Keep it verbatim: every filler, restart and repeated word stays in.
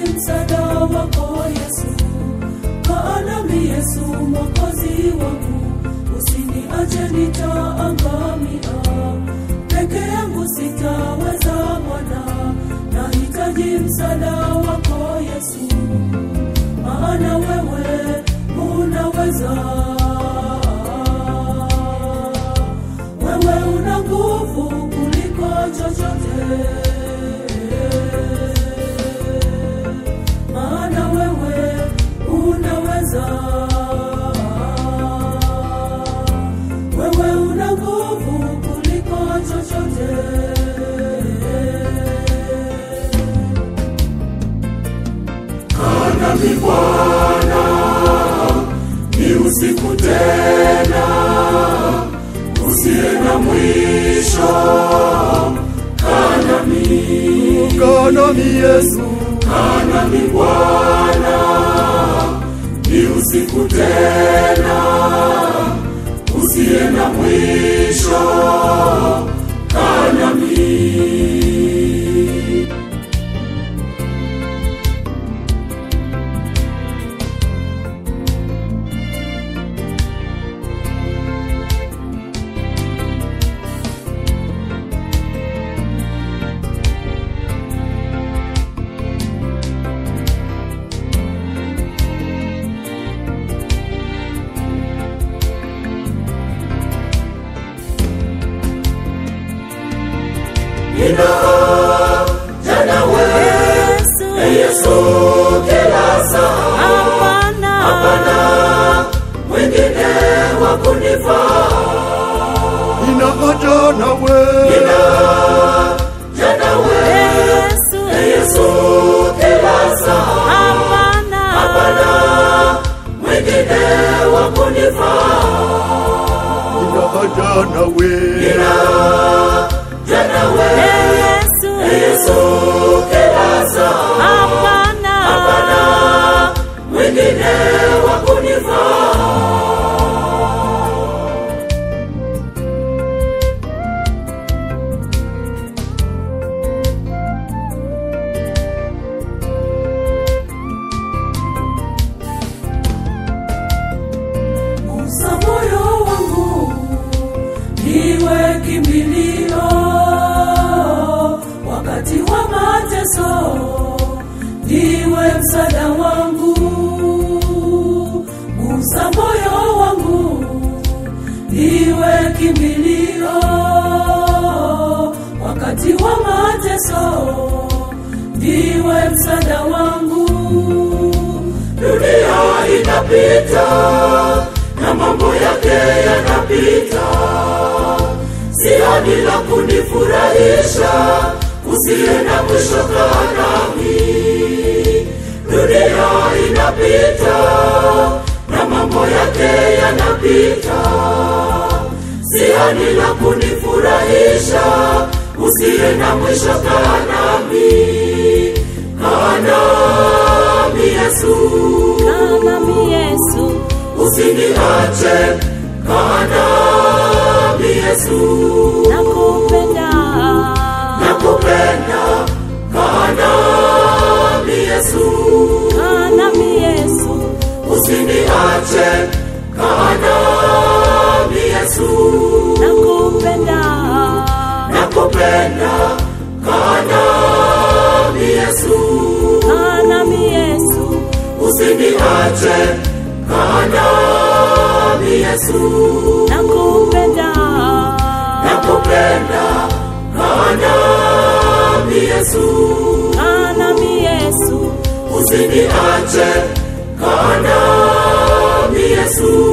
msaada wako Yesu. Kaa nami Yesu Mwokozi wangu, usiniache nitaangamia. Peke yangu sitaweza Bwana, nahitaji msaada wako Yesu. Maana wewe unaweza, wewe una nguvu kuliko chochote. Maana wewe unaweza, wewe una nguvu kuliko chochote. Kaa nami Bwana, ni usiku tena, usiye na mwisho. Kaa nami, kaa nami Yesu, kaa nami Bwana, ni usiku tena, usiye na mwisho. Kaa nami. Nina jana wewe Yesu, Yesu kila saa. Hapana, hapana mwingine wa kunifaa. nina haja na wewe, nina jana wewe Yesu, Yesu kila saa. hapana, hapana mwingine wa kunifaa. nina haja na wewe, nina jana wewe Yesu kila saa. hapana, hapana mwingine wa kunifaa. Gusa moyo wangu, niwe kimbilio wakati wa mateso, niwe msaada wangu. Gusa moyo wangu, niwe kimbilio wakati wa mateso, niwe msaada wangu. Dunia inapita na mambo yake yanapita, si hadi la kunifurahisha, usiye na mwisho. Kaa nami. Dunia inapita na mambo yake yanapita, si hadi la kunifurahisha, usiye na mwisho. Kaa nami, kaa nami Yesu, Kaa nami Yesu, usiniache. Kaa nami Yesu, nakupenda, nakupenda. Kaa nami Yesu, kaa nami Yesu, usiniache. Kaa nami Yesu, nakupenda, nakupenda. Kaa nami Yesu, kaa nami Yesu, usiniache. Kaa nami Yesu, nakupenda, nakupenda. Kaa nami Yesu, kaa nami Yesu, usiniache. Kaa nami Yesu,